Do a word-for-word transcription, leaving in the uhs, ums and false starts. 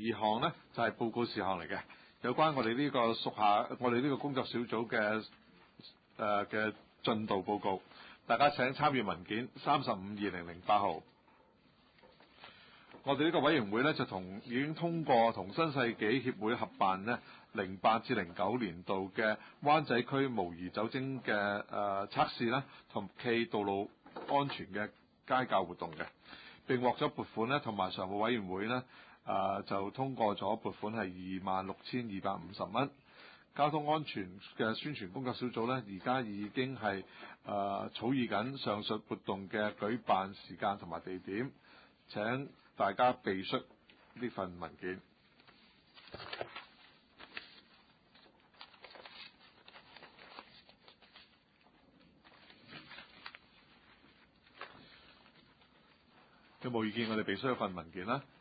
二項呢，就係、是、報告事項嚟嘅，有關我哋呢個屬下我哋呢個工作小組嘅誒嘅進度報告。大家請參閱文件三十五二零零八號。我哋呢個委員會呢，就同已經通過同新世紀協會合辦呢零八至零九年度嘅灣仔區模擬酒精嘅誒測試啦，同暨道路安全嘅街教活動嘅，並獲咗撥款呢，同埋常務委員會呢，誒、呃、就通過咗撥款係二萬六千二百五十蚊。交通安全嘅宣傳工作小組呢，而家已經係誒、呃、草擬緊上述活動嘅舉辦時間同埋地點，請大家備述呢份文件。有冇意見？我哋備述一份文件啦。